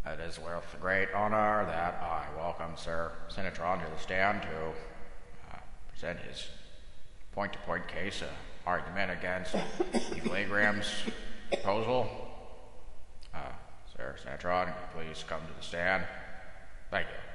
It is with great honor that I welcome Sir Sinatron to the stand to present his point-to-point case, argument against Evil Agram's proposal. Sir Sinatron, please come to the stand. Thank you.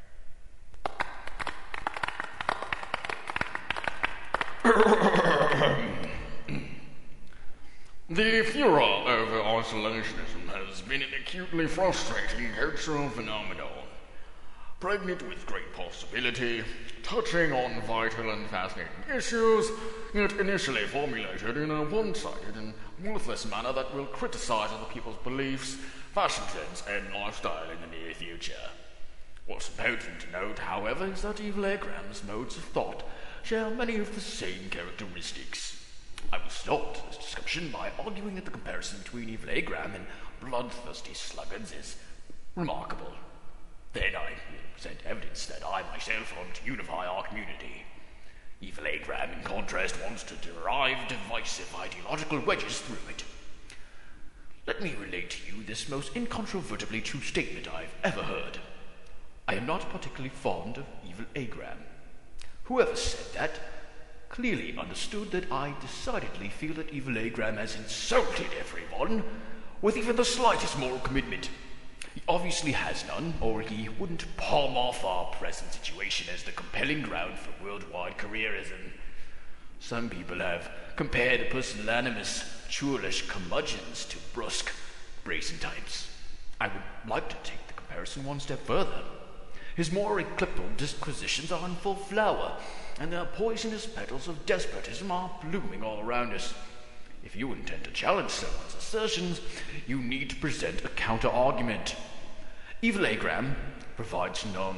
The furor over isolationism has been an acutely frustrating cultural phenomenon, pregnant with great possibility, touching on vital and fascinating issues, yet initially formulated in a one-sided and worthless manner that will criticize other people's beliefs, fashion trends, and lifestyle in the near future. What's important to note, however, is that Evil Agram's modes of thought share many of the same characteristics. I will start this discussion by arguing that the comparison between Evil Agram and bloodthirsty sluggards is remarkable. Then I will present evidence that I myself want to unify our community. Evil Agram, in contrast, wants to derive divisive ideological wedges through it. Let me relate to you this most incontrovertibly true statement I've ever heard. I am not particularly fond of Evil Agram. Whoever said that clearly understood that I decidedly feel that Evil Agram has insulted everyone with even the slightest moral commitment. He obviously has none, or he wouldn't palm off our present situation as the compelling ground for worldwide careerism. Some people have compared the pusillanimous, churlish curmudgeons to brusque, brazen types. I would like to take the comparison one step further. His more ecliptical disquisitions are in full flower, and the poisonous petals of despotism are blooming all around us. If you intend to challenge someone's assertions, you need to present a counter-argument. Evil Agram provides none.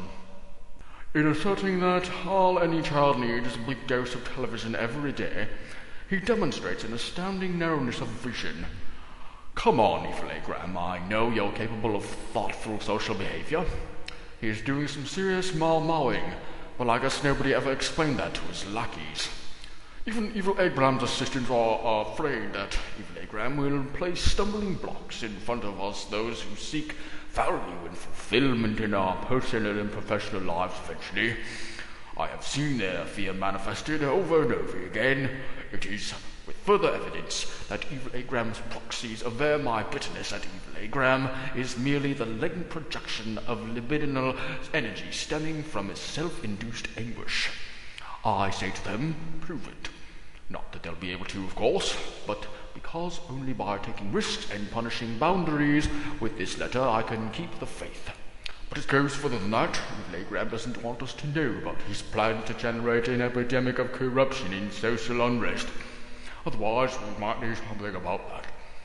In asserting that all any child needs is a big dose of television every day, he demonstrates an astounding narrowness of vision. Come on, Evil Agram, I know you're capable of thoughtful social behavior. He's doing some serious mal-mowing, but I guess nobody ever explained that to his lackeys. Even Evil Agram's assistants are afraid that Evil Agram will place stumbling blocks in front of us, those who seek value and fulfillment in our personal and professional lives eventually. I have seen their fear manifested over and over again. It is with further evidence that Evil Agram's proxies aver my bitterness at Evil Agram is merely the latent projection of libidinal energy stemming from his self-induced anguish. I say to them, prove it. Not that they'll be able to, of course, but because only by taking risks and punishing boundaries with this letter I can keep the faith. But it goes further than that. Evil Agram doesn't want us to know about his plan to generate an epidemic of corruption and social unrest. Otherwise, we might do something about that.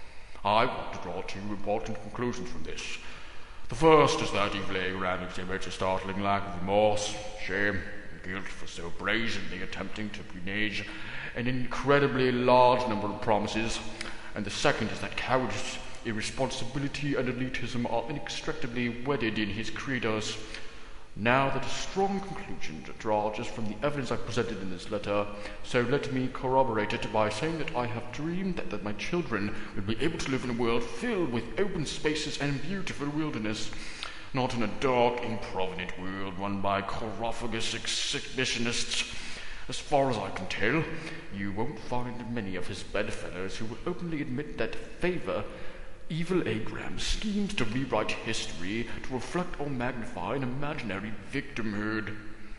I want to draw two important conclusions from this. The first is that Evil Agram exhibits a startling lack of remorse, shame, and guilt for so brazenly attempting to renege an incredibly large number of promises. And the second is that cowardice, irresponsibility, and elitism are inextricably wedded in his credos. Now that a strong conclusion to draw just from the evidence I presented in this letter, so let me corroborate it by saying that I have dreamed that my children will be able to live in a world filled with open spaces and beautiful wilderness, not in a dark, improvident world run by corophagus exhibitionists. As far as I can tell, you won't find many of his bedfellows who will openly admit that favor Evil Agram schemes to rewrite history to reflect or magnify an imaginary victimhood.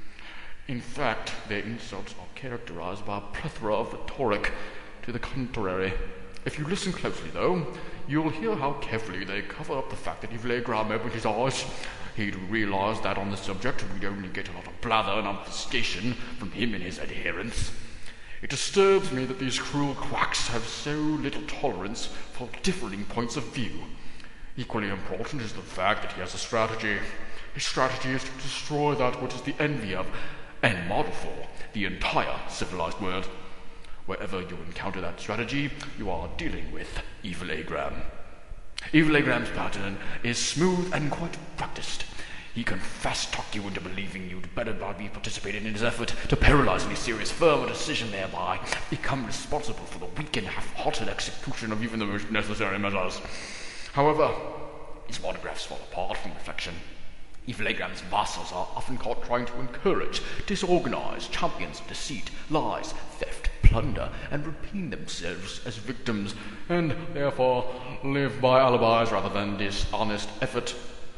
In fact, their insults are characterized by a plethora of rhetoric to the contrary. If you listen closely, though, you'll hear how carefully they cover up the fact that Evil Agram opened his eyes. He'd realize that on the subject we'd only get a lot of blather and obfuscation from him and his adherents. It disturbs me that these cruel quacks have so little tolerance for differing points of view. Equally important is the fact that he has a strategy. His strategy is to destroy that which is the envy of, and model for, the entire civilized world. Wherever you encounter that strategy, you are dealing with Evil Agram. Evil Agram's pattern is smooth and quite practiced. He can fast-talk you into believing you'd better not be participating in his effort to paralyze any serious firm or decision, thereby become responsible for the weak and half-hearted execution of even the most necessary measures. However, his monographs fall apart from reflection. Evil Agram's vassals are often caught trying to encourage disorganized champions of deceit, lies, theft, plunder, and repeat themselves as victims, and therefore live by alibis rather than dishonest effort.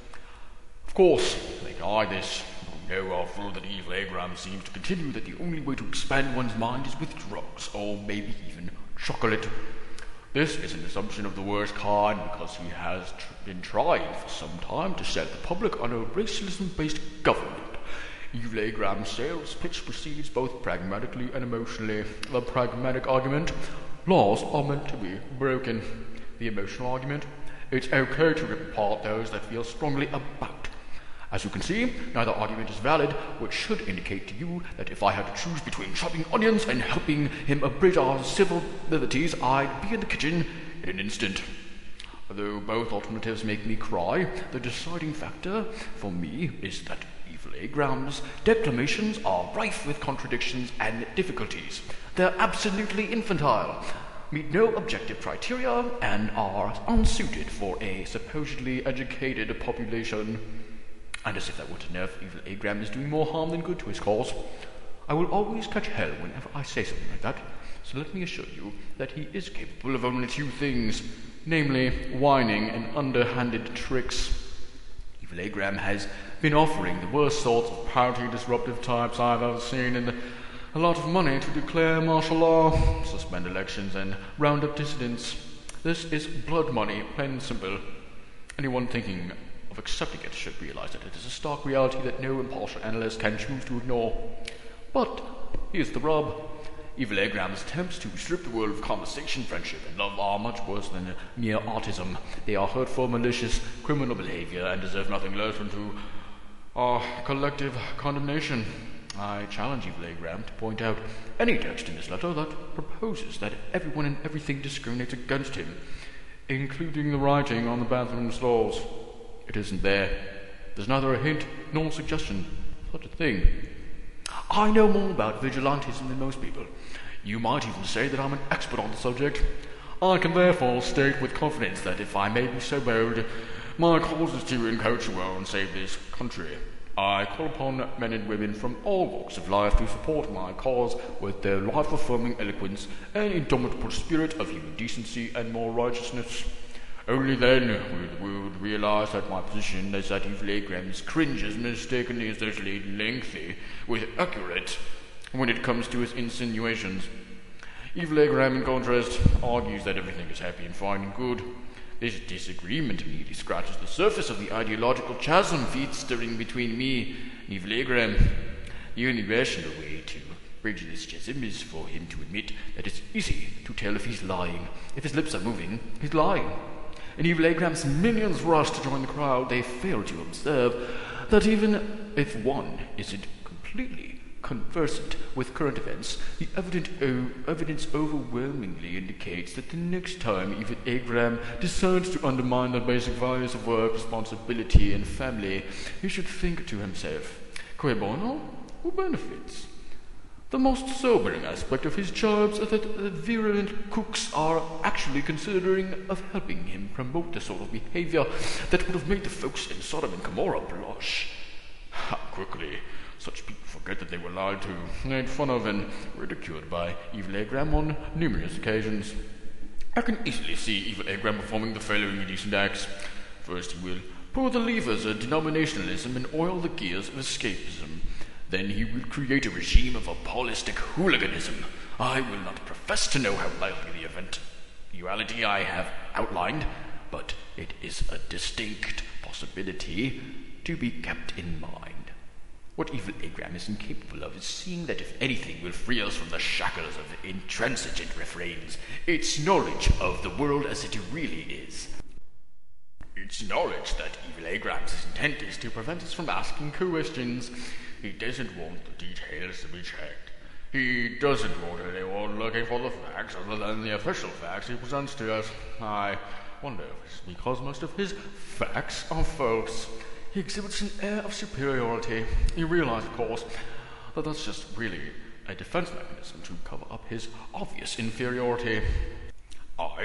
Of course, they deny this. We know how full that Evil Agram seems to continue that the only way to expand one's mind is with drugs, or maybe even chocolate. This is an assumption of the worst kind because he has been trying for some time to sell the public on a racialism-based government. Evil Agram's sales pitch proceeds both pragmatically and emotionally. The pragmatic argument: laws are meant to be broken. The emotional argument: it's okay to rip apart those that feel strongly about. As you can see, neither argument is valid, which should indicate to you that if I had to choose between chopping onions and helping him abridge our civil liberties, I'd be in the kitchen in an instant. Though both alternatives make me cry, the deciding factor for me is that Evil Agram's declamations are rife with contradictions and difficulties. They're absolutely infantile, meet no objective criteria, and are unsuited for a supposedly educated population. And as if that weren't enough, Evil Agram is doing more harm than good to his cause. I will always catch hell whenever I say something like that, so let me assure you that he is capable of only two things, namely whining and underhanded tricks. Evil Agram has been offering the worst sorts of pouty, disruptive types I've ever seen, and a lot of money to declare martial law, suspend elections, and round up dissidents. This is blood money, plain and simple. Anyone thinking of accepting it should realize that it is a stark reality that no impartial analyst can choose to ignore. But here's the rub. Evil Agram's attempts to strip the world of conversation, friendship, and love are much worse than mere autism. They are hurtful, malicious, criminal behavior, and deserve nothing less than to our collective condemnation. I challenge Evil Agram to point out any text in this letter that proposes that everyone and everything discriminates against him, including the writing on the bathroom stalls. It isn't there. There's neither a hint nor suggestion of such a thing. I know more about vigilantism than most people. You might even say that I'm an expert on the subject. I can therefore state with confidence that if I may be so bold, my cause is to encourage the world and save this country. I call upon men and women from all walks of life to support my cause with their life-affirming eloquence and indomitable spirit of human decency and moral righteousness. Only then will the world realize that my position is that Evil Agram's cringe is mistakenly associated lengthy with accurate when it comes to his insinuations. Evil Agram, in contrast, argues that everything is happy and fine and good. This disagreement merely scratches the surface of the ideological chasm festering between me and Evil Agram. The only rational way to bridge this chasm is for him to admit that it's easy to tell if he's lying. If his lips are moving, he's lying. And Evil Agram's minions rush to join the crowd. They fail to observe that even if one isn't completely conversant with current events, the evidence overwhelmingly indicates that the next time Evil Agram decides to undermine the basic values of work, responsibility, and family, he should think to himself, cui bono, who benefits? The most sobering aspect of his jobs is that the virulent cooks are actually considering of helping him promote the sort of behavior that would have made the folks in Sodom and Gomorrah blush. How quickly such people forget that they were lied to, made fun of, and ridiculed by Evil Agram on numerous occasions. I can easily see Evil Agram performing the following indecent acts. First, he will pull the levers of denominationalism and oil the gears of escapism. Then he will create a regime of apostolic hooliganism. I will not profess to know how likely the eventuality I have outlined, but it is a distinct possibility to be kept in mind. What Evil Agram is incapable of is seeing that if anything will free us from the shackles of intransigent refrains, it's knowledge of the world as it really is. It's knowledge that Evil Agram's intent is to prevent us from asking questions. He doesn't want the details to be checked. He doesn't want anyone looking for the facts other than the official facts he presents to us. I wonder if it's because most of his facts are false. He exhibits an air of superiority. You realize, of course, that that's just really a defense mechanism to cover up his obvious inferiority. I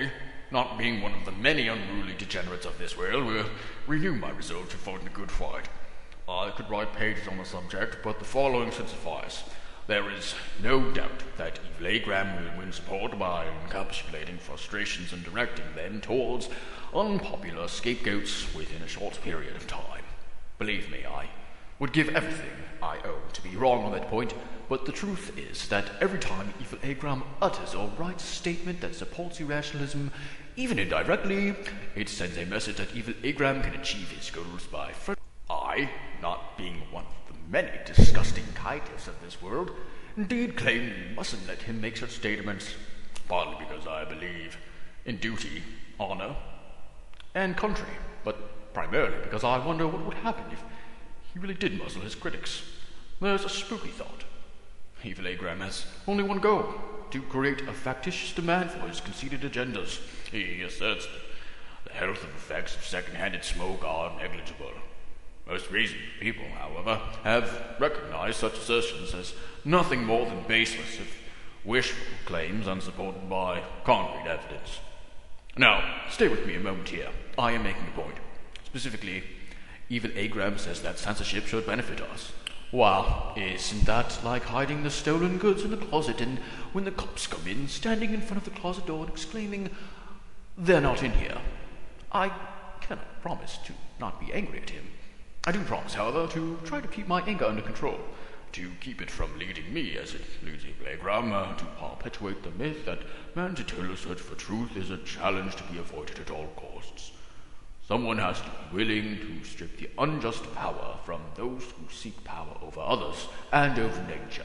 not being one of the many unruly degenerates of this world, will renew my resolve to fight in a good fight. I could write pages on the subject, but the following should suffice. There is no doubt that Evil Agram will win support by encapsulating frustrations and directing them towards unpopular scapegoats within a short period of time. Believe me, I would give everything I own to be wrong on that point, but the truth is that every time Evil Agram utters or writes a statement that supports irrationalism, even indirectly, it sends a message that Evil Agram can achieve his goals by I, not being one of the many disgusting kaitiffs of this world, indeed claim you mustn't let him make such statements, partly because I believe in duty, honor, and country, but primarily because I wonder what would happen if he really did muzzle his critics. There's a spooky thought. Evil Agram has only one goal, to create a factitious demand for his conceited agendas. He asserts that the health effects of second-handed smoke are negligible. Most reasoned people, however, have recognized such assertions as nothing more than baseless, if wishful claims unsupported by concrete evidence. Now, stay with me a moment here. I am making a point. Specifically, Evil Agram says that censorship should benefit us. Well, isn't that like hiding the stolen goods in the closet and when the cops come in, standing in front of the closet door and exclaiming, "They're not in here"? I cannot promise to not be angry at him. I do promise, however, to try to keep my anger under control, to keep it from leading me, as it leads Evil Agram, to perpetuate the myth that man's eternal search for truth is a challenge to be avoided at all costs. Someone has to be willing to strip the unjust power from those who seek power over others and over nature,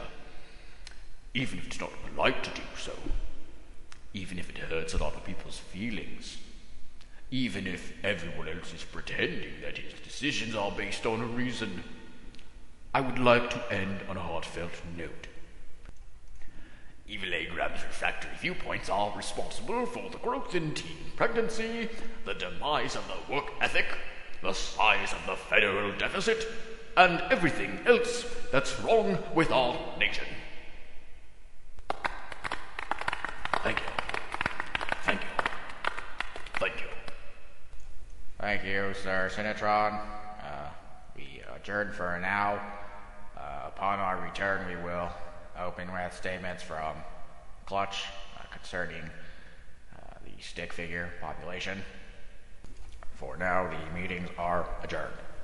even if it's not polite to do so, even if it hurts a lot of people's feelings, even if everyone else is pretending that his decisions are based on a reason. I would like to end on a heartfelt note. Evil Agram's refractory viewpoints are responsible for the growth in teen pregnancy, the demise of the work ethic, the size of the federal deficit, and everything else that's wrong with our nation. Thank you. Thank you. Thank you. Thank you, Sir Sinatron. We adjourn for now. Upon our return, we will open with statements from Clutch concerning the stick figure population. For now, the meetings are adjourned.